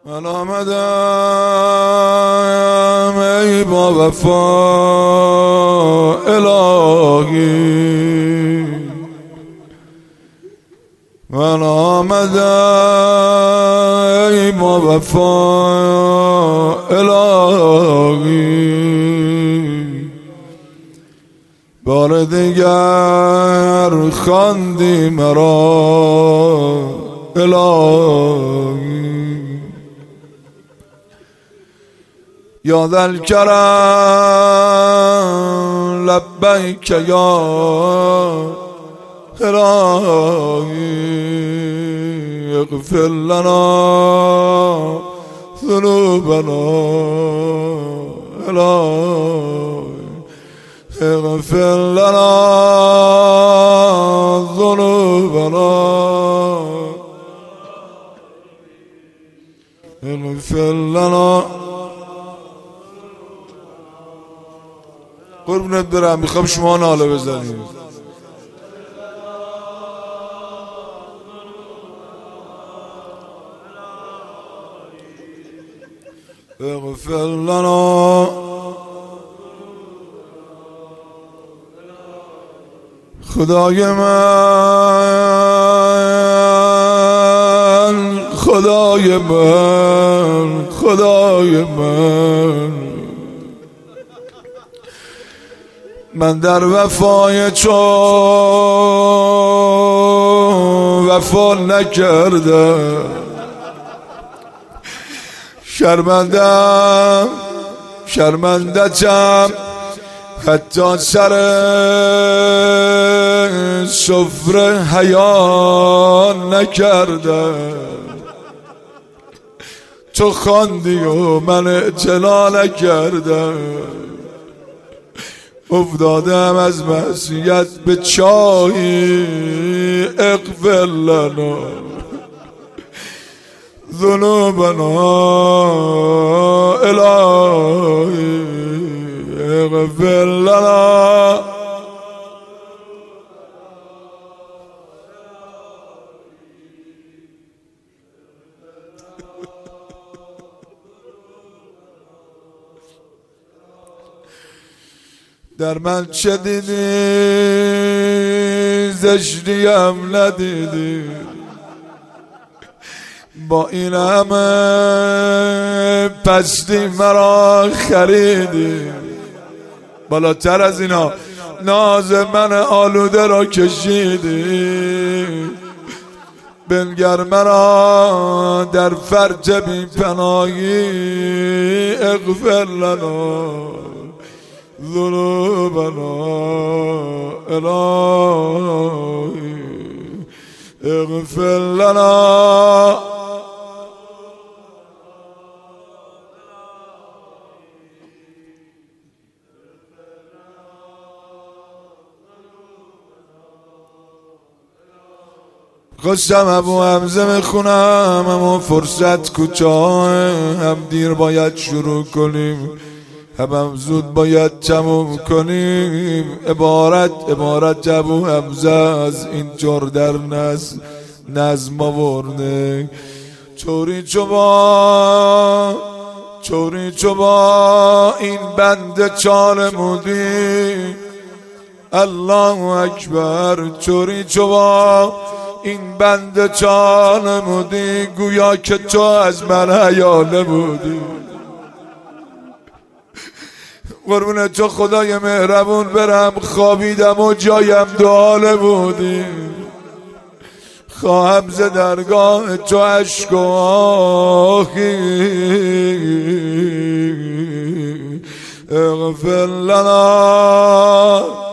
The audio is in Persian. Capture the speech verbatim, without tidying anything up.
من آمدم ای با وفا الهی، من آمدم ای با وفا الهی، بار دیگر خواندی مرا الهی. یا ذا الکرم لبیک یا الهی، اغفر لنا ذنوبنا الهی، اغفر لنا ذنوبنا اغفر لنا. قربونت برم، میخوام شما ناله بزنید. اغفر لنا. خدای من، خدای من، خدای من، من در وفای چون وفا نکردم، شرمندم شرمنده‌ام، حتی سر سفره حیا نکردم. تو خواندی و من اعتنا نکردم، افتادم از معصیت به چاهی. اغفر لنا ذنوبنا الهی، اغفر لنا. در من چه دیدی زشتیم ندیدی، با این همه پستی مرا خریدی. بالاتر از اینا ناز من آلوده را کشیدی. بنگر مرا در فرج بی پناهی، اغفر لنا ذنوبنا الهی، اغفر لنا. خواستم ابو حمزه میخونم، اما فرصت کوتاه، هم دیر باید شروع کنیم هم, هم زود باید تموم کنیم. عبارت عبارت ابو حمزه از اینجور در نظم نظم آورده. چوری چوبا چوری چوبا این بنده چال مودی، الله اکبر. چوری چوبا این بنده چال مودی، گویا که تو از من حیا نبودی. قربون تو خدای مهربون برم، خوابیدم و جایم دعا بودی. خواهم ز درگاه تو اشک و آهی، اغفر لنا.